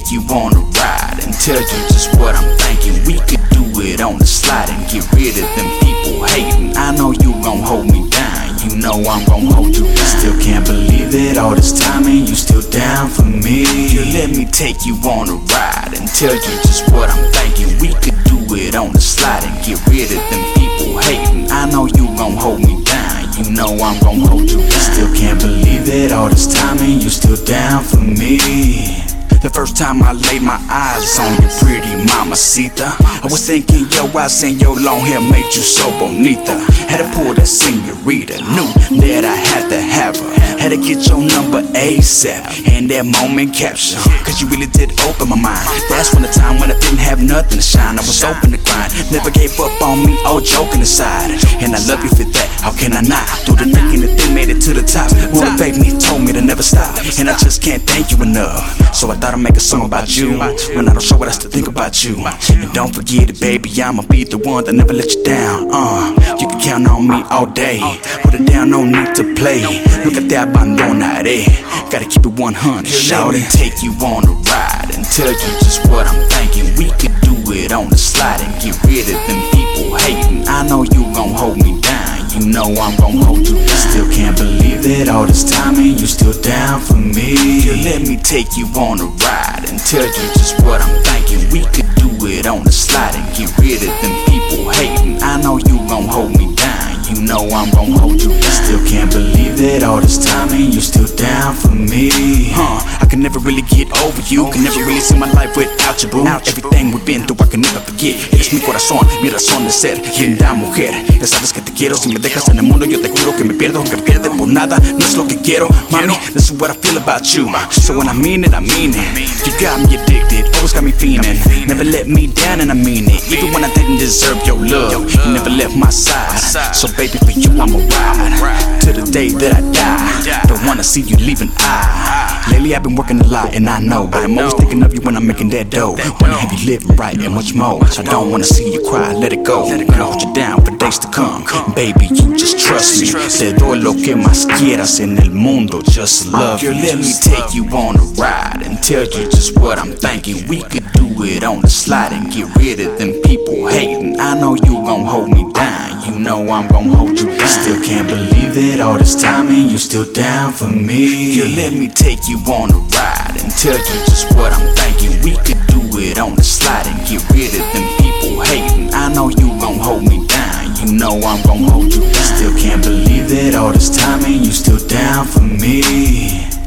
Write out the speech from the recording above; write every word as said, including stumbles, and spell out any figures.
take you on a ride and tell you just what I'm thinking. We could do it on the slide and get rid of them people hating. I know you gon' hold me down, you know I'm gon' hold you down. Still can't believe it, all this time and you still down for me. You let me take you on a ride and tell you just what I'm thinking. We could do it on the slide and get rid of them people hating. I know you gon' hold me down, you know I'm gon' hold you down. Still can't believe it, all this time and you still down for me. The first time I laid my eyes on your pretty mamacita, I was thinking your eyes and your long hair made you so bonita. Had to pull that senorita, knew that I had to have her. Had to get your number ASAP and that moment capture, cause you really did open my mind. That's when the time when I didn't have nothing to shine, I was open to grind. Never gave up on me, all joking aside. And I love you for that, how can I not? Through the thick and the thin, made it to the top. Motivate me, told me to never stop, and I just can't thank you enough. So I thought I'd make a song about you, when I don't show what I still think about you. And don't forget it, baby, I'ma be the one that never let you down. Uh, you can count on me all day, put it down, no need to play. Look at that bandona, eh? Gotta keep it one hundred, shout it. Take you on a ride and tell you just what I'm thinking. We could do it on the slide and get rid of them people hating. I know you gon' hold me down, you know I'm gon' hold you down. Still can't believe it, all this time and you still down for me. You let me take you on a ride and tell you just what I'm thinking. We could do it on the slide and get rid of them people hating. I know you gon' hold me down, you know I'm gon' hold you down. Still can't believe it, all this time and you still down for me. Huh, I can never really get over you, can never really see my life without you, boo. Everything we've been through I can never forget. Eres mi corazón, mi razón de ser. Linda mujer, ya sabes que te quiero. Si me dejas en el mundo yo te juro que me pierdo. Que pierde por nada, no es lo que quiero. Mami, this is what I feel about you. So when I mean it, I mean it. You got me addicted, always got me fiending. Never let me down and I mean it. Even when I didn't deserve your love, you never left my side. So baby, for you I'ma ride to the day that I die. Don't wanna see you leaving I. Lately I've been working a lot and I know, but I'm always thinking of you when I'm making that dough. Wanna have you living right and much more. I don't wanna see you cry, let it go. I'll hold you down for days to come. Baby, you just trust me. Te doy lo que más quieras en el mundo, just love me. Let me take you on a ride and tell you just what I'm thinking. We could do it on the slide and get rid of them people hating. I know you gon' hold me down, you know I'm gon' hold you down. Still can't believe it, all this time and you still down for me. You let me take you on a ride and tell you just what I'm thinking. We could do it on the slide and get rid of them people hating. I know you gon' hold me down, you know I'm gon' hold you down. Still can't believe it, all this time and you still down for me.